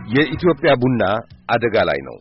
የኢትዮጵያ ቡና አደጋ ላይ ነው።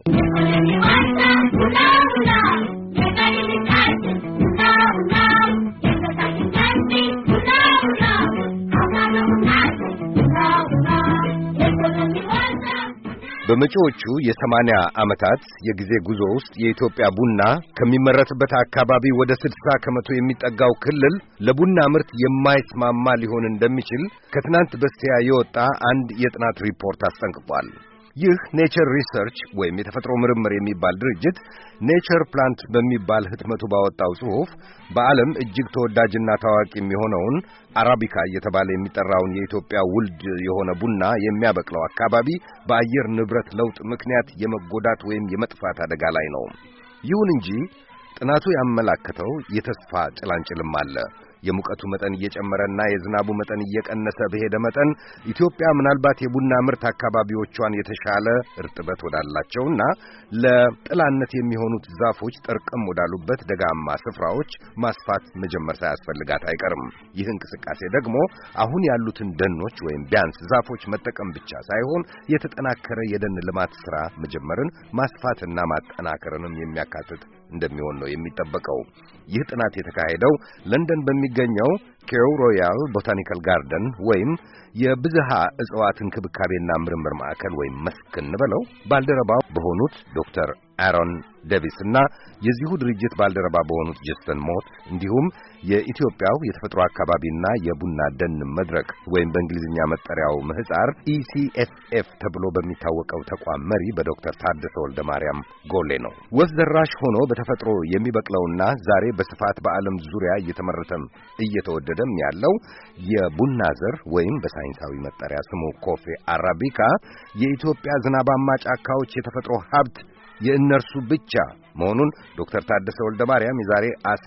በመጪዎቹ የ80 ዓመታት የጊዜ ጉዞ ውስጥ የኢትዮጵያ ቡና ከሚመረትበት አካባቢ ወደ 60 ከመቶ የሚጠጋው ክልል ለቡና ምርት የማይስማማ ሊሆን እንደሚችል ከትናንት በስቲያ የወጣ አንድ የጥናት ሪፖርት አስጠንቅቋል። ይህ ኔቸር ሪሰርች ወይም የተፈጥሮ ምርምር የሚባል ድርጅት ኔቸር ፕላንት በሚባል ህትመቱ ባወጣው ጽሑፍ በዓለም እጅግ ተወዳጅና ታዋቂ የሚሆነውን አራቢካ እየተባለ የሚጠራውን የኢትዮጵያ ውልድ የሆነ ቡና የሚያበቅለው አካባቢ በአየር ንብረት ለውጥ ምክንያት የመጎዳት ወይም የመጥፋት አደጋ ላይ ነው። ይሁን እንጂ ጥናቱ ያመላከተው የተስፋ ጭላንጭልም አለ። የሙቀቱ መጠን እየጨመረና የዝናቡ መጠን እየቀነሰ በሄደ መጠን ኢትዮጵያ ምናልባት የቡና ምርት አካባቢዎቿን የተሻለ እርጥበት ወዳላቸውና ለጥላነት የሚሆኑት ዛፎች ጠርቀም ወዳሉበት ደጋማ ስፍራዎች ማስፋት መጀመር ሳያስፈልጋት አይቀርም። ይህ እንቅስቃሴ ደግሞ አሁን ያሉትን ደኖች ወይም ቢያንስ ዛፎች መጠቀም ብቻ ሳይሆን የተጠናከረ የደን ልማት ሥራ መጀመርን ማስፋትና ማጠናከርንም የሚያካትት እንደሚሆን ነው የሚጠበቀው። ይህ ጥናት የተካሄደው ለንደን በሚገኘው ኬው ሮያል ቦታኒካል ጋርደን ወይም የብዝሃ እጽዋት እንክብካቤና ምርምር ማዕከል ወይም መስክ እንበለው ባልደረባው በሆኑት ዶክተር አሮን ዴቪስ እና የዚሁ ድርጅት ባልደረባ በሆኑት ጀስተን ሞት እንዲሁም የኢትዮጵያው የተፈጥሮ አካባቢና የቡና ደን መድረክ ወይም በእንግሊዝኛ መጠሪያው ምህጻር ECFF ተብሎ በሚታወቀው ተቋም መሪ በዶክተር ታደሰ ወልደ ማርያም ጎሌ ነው። ወፍ ዘራሽ ሆኖ በተፈጥሮ የሚበቅለውና ዛሬ በስፋት በዓለም ዙሪያ እየተመረተም እየተወደደም ያለው የቡና ዘር ወይም በሳይንሳዊ መጠሪያ ስሙ ኮፌ አራቢካ የኢትዮጵያ ዝናባማ ጫካዎች የተፈጥሮ ሀብት የእነርሱ ብቻ መሆኑን ዶክተር ታደሰ ወልደ ማርያም የዛሬ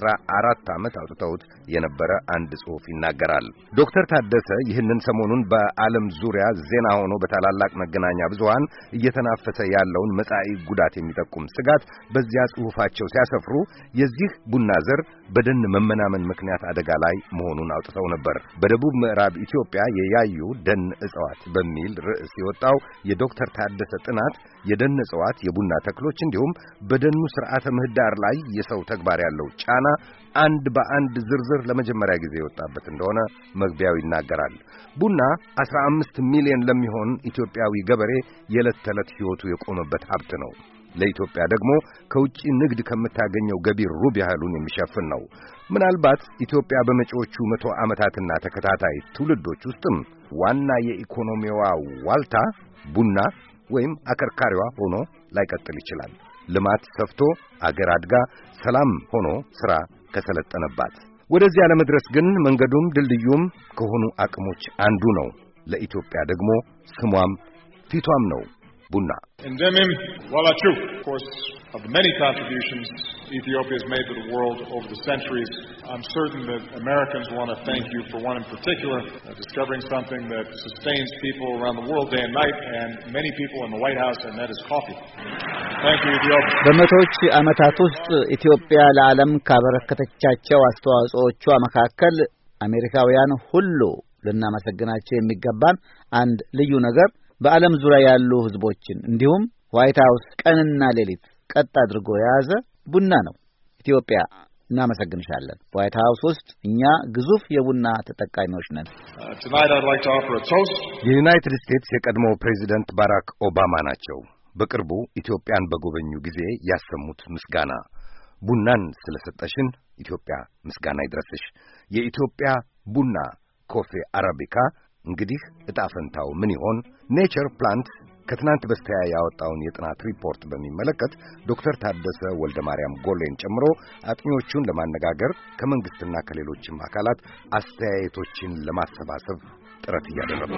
14 ዓመት አውጥተውት የነበረ አንድ ጽሑፍ ይናገራል። ዶክተር ታደሰ ይህንን ሰሞኑን በዓለም ዙሪያ ዜና ሆኖ በታላላቅ መገናኛ ብዙሃን እየተናፈሰ ያለውን መጻኢ ጉዳት የሚጠቁም ስጋት በዚያ ጽሑፋቸው ሲያሰፍሩ የዚህ ቡና ዘር በደን መመናመን ምክንያት አደጋ ላይ መሆኑን አውጥተው ነበር። በደቡብ ምዕራብ ኢትዮጵያ የያዩ ደን እጽዋት በሚል ርዕስ የወጣው የዶክተር ታደሰ ጥናት የደን እጽዋት፣ የቡና ተክሎች እንዲሁም በደኑ ስርዓተ ምህዳር ላይ የሰው ተግባር ያለው ጫና አንድ በአንድ ዝርዝር ለመጀመሪያ ጊዜ የወጣበት እንደሆነ መግቢያው ይናገራል። ቡና 15 ሚሊዮን ለሚሆን ኢትዮጵያዊ ገበሬ የዕለት ተዕለት ሕይወቱ የቆመበት ሀብት ነው። ለኢትዮጵያ ደግሞ ከውጪ ንግድ ከምታገኘው ገቢ ሩብ ያህሉን የሚሸፍን ነው። ምናልባት ኢትዮጵያ በመጪዎቹ 100 ዓመታትና ተከታታይ ትውልዶች ውስጥም ዋና የኢኮኖሚዋ ዋልታ ቡና ወይም አከርካሪዋ ሆኖ ላይቀጥል ይችላል። ልማት ሰፍቶ አገር አድጋ ሰላም ሆኖ ሥራ ከሰለጠነባት ወደዚያ ለመድረስ ግን መንገዱም ድልድዩም ከሆኑ አቅሞች አንዱ ነው። ለኢትዮጵያ ደግሞ ስሟም ፊቷም ነው ቡና። Endemim Walachu, of course, of the many contributions Ethiopia has made to the world over the centuries, I'm certain that Americans want to thank you for one in particular, discovering something that sustains people around the world day and night, and many people in the White House, and that is coffee. Thank you, Ethiopia. በመቶዎች ዓመታት ውስጥ ኢትዮጵያ ለዓለም ካበረከተቻቸው አስተዋጽኦቿ መካከል አሜሪካውያን ሁሉ ልናመሰግናቸው የሚገባን አንድ ልዩ ነገር በዓለም ዙሪያ ያሉ ህዝቦችን እንዲሁም ዋይት ሃውስ ቀንና ሌሊት ቀጥ አድርጎ የያዘ ቡና ነው። ኢትዮጵያ እናመሰግንሻለን። ዋይት ሃውስ ውስጥ እኛ ግዙፍ የቡና ተጠቃሚዎች ነን። Tonight I'd like to offer a toast. የዩናይትድ ስቴትስ የቀድሞ ፕሬዚደንት ባራክ ኦባማ ናቸው። በቅርቡ ኢትዮጵያን በጎበኙ ጊዜ ያሰሙት ምስጋና ቡናን ስለሰጠሽን ኢትዮጵያ ምስጋና ይድረስሽ። የኢትዮጵያ ቡና ኮፌ አራቢካ እንግዲህ ዕጣ ፈንታው ምን ይሆን? ኔቸር ፕላንት ከትናንት በስቲያ ያወጣውን የጥናት ሪፖርት በሚመለከት ዶክተር ታደሰ ወልደ ማርያም ጎሌን ጨምሮ አጥኚዎቹን ለማነጋገር ከመንግስትና ከሌሎችም አካላት አስተያየቶችን ለማሰባሰብ ጥረት እያደረጉ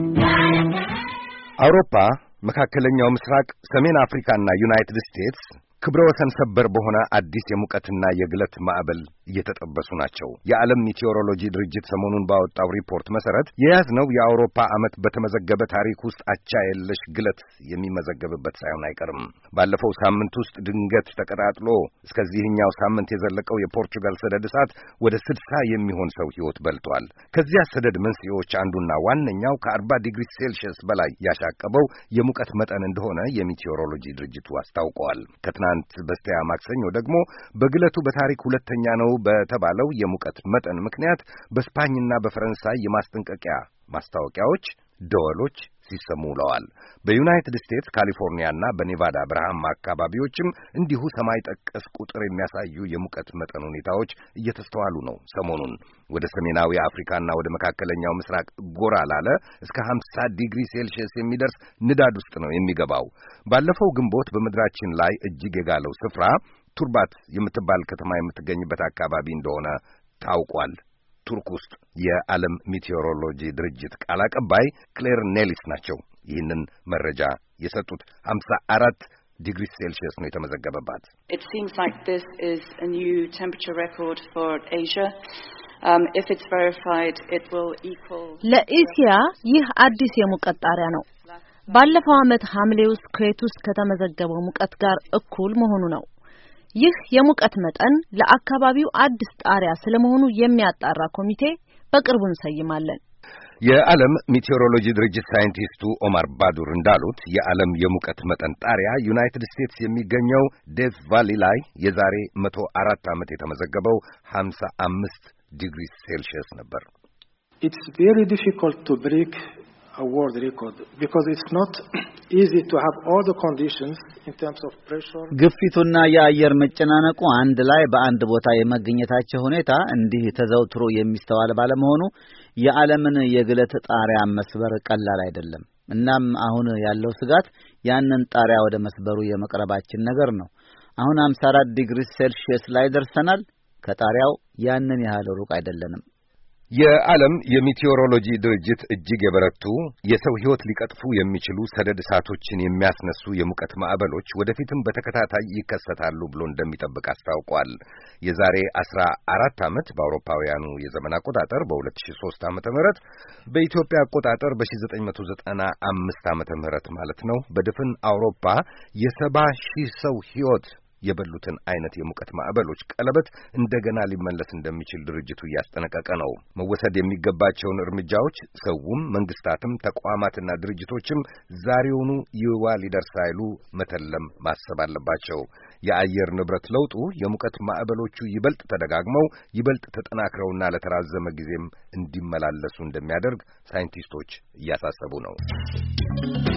አውሮፓ፣ መካከለኛው ምስራቅ፣ ሰሜን አፍሪካና ዩናይትድ ስቴትስ ክብረ ወሰን ሰበር በሆነ አዲስ የሙቀትና የግለት ማዕበል እየተጠበሱ ናቸው። የዓለም ሚቴዎሮሎጂ ድርጅት ሰሞኑን ባወጣው ሪፖርት መሰረት የያዝነው የአውሮፓ ዓመት በተመዘገበ ታሪክ ውስጥ አቻ የለሽ ግለት የሚመዘገብበት ሳይሆን አይቀርም። ባለፈው ሳምንት ውስጥ ድንገት ተቀጣጥሎ እስከዚህኛው ሳምንት የዘለቀው የፖርቹጋል ሰደድ እሳት ወደ 60 የሚሆን ሰው ሕይወት በልቷል። ከዚያ ሰደድ መንስኤዎች አንዱና ዋነኛው ከ40 ዲግሪ ሴልሺየስ በላይ ያሻቀበው የሙቀት መጠን እንደሆነ የሚቴዎሮሎጂ ድርጅቱ አስታውቀዋል። ከትናንት በስቲያ ማክሰኞ ደግሞ በግለቱ በታሪክ ሁለተኛ ነው በተባለው የሙቀት መጠን ምክንያት በስፓኝና በፈረንሳይ የማስጠንቀቂያ ማስታወቂያዎች ደወሎች ሲሰሙ ውለዋል። በዩናይትድ ስቴትስ ካሊፎርኒያና በኔቫዳ በረሃማ አካባቢዎችም እንዲሁ ሰማይ ጠቀስ ቁጥር የሚያሳዩ የሙቀት መጠን ሁኔታዎች እየተስተዋሉ ነው። ሰሞኑን ወደ ሰሜናዊ አፍሪካና ወደ መካከለኛው ምስራቅ ጎራ ላለ እስከ 50 ዲግሪ ሴልሺየስ የሚደርስ ንዳድ ውስጥ ነው የሚገባው። ባለፈው ግንቦት በምድራችን ላይ እጅግ የጋለው ስፍራ ቱርባት የምትባል ከተማ የምትገኝበት አካባቢ እንደሆነ ታውቋል። ቱርክ ውስጥ የዓለም ሚቴዎሮሎጂ ድርጅት ቃል አቀባይ ክሌር ኔሊስ ናቸው ይህንን መረጃ የሰጡት። 54 ዲግሪ ሴልሺየስ ነው የተመዘገበባት። It seems like this is a new temperature record for Asia. If it's verified, it will equal ለኤስያ ይህ አዲስ የሙቀት ጣሪያ ነው። ባለፈው ዓመት ሐምሌ ውስጥ ኩዌት ውስጥ ከተመዘገበው ሙቀት ጋር እኩል መሆኑ ነው። ይህ የሙቀት መጠን ለአካባቢው አዲስ ጣሪያ ስለመሆኑ የሚያጣራ ኮሚቴ በቅርቡ እንሰይማለን። የዓለም ሚቴዎሮሎጂ ድርጅት ሳይንቲስቱ ኦማር ባዱር እንዳሉት የዓለም የሙቀት መጠን ጣሪያ ዩናይትድ ስቴትስ የሚገኘው ዴዝ ቫሊ ላይ የዛሬ 104 ዓመት የተመዘገበው 55 ዲግሪ ሴልሺየስ ነበር። It's very difficult to break a world record because it's not easy to have all the conditions in terms of pressure. ግፊቱና የአየር መጨናነቁ አንድ ላይ በአንድ ቦታ የመገኘታቸው ሁኔታ እንዲህ ተዘውትሮ የሚስተዋል ባለመሆኑ የዓለምን የግለት ጣሪያ መስበር ቀላል አይደለም። እናም አሁን ያለው ስጋት ያንን ጣሪያ ወደ መስበሩ የመቅረባችን ነገር ነው። አሁን 54 ዲግሪ ሴልሺየስ ላይ ደርሰናል። ከጣሪያው ያንን ያህል ሩቅ አይደለንም። የዓለም የሚቴዎሮሎጂ ድርጅት እጅግ የበረቱ የሰው ሕይወት ሊቀጥፉ የሚችሉ ሰደድ እሳቶችን የሚያስነሱ የሙቀት ማዕበሎች ወደፊትም በተከታታይ ይከሰታሉ ብሎ እንደሚጠብቅ አስታውቋል። የዛሬ 14 ዓመት በአውሮፓውያኑ የዘመን አቆጣጠር በ2003 ዓመተ ምህረት በኢትዮጵያ አቆጣጠር በ1995 ዓመተ ምህረት ማለት ነው በድፍን አውሮፓ የ70,000 ሰው ሕይወት የበሉትን አይነት የሙቀት ማዕበሎች ቀለበት እንደገና ሊመለስ እንደሚችል ድርጅቱ እያስጠነቀቀ ነው። መወሰድ የሚገባቸውን እርምጃዎች ሰውም መንግስታትም ተቋማትና ድርጅቶችም ዛሬውኑ ይዋ ሊደርስ አይሉ መተለም ማሰብ አለባቸው። የአየር ንብረት ለውጡ የሙቀት ማዕበሎቹ ይበልጥ ተደጋግመው ይበልጥ ተጠናክረውና ለተራዘመ ጊዜም እንዲመላለሱ እንደሚያደርግ ሳይንቲስቶች እያሳሰቡ ነው።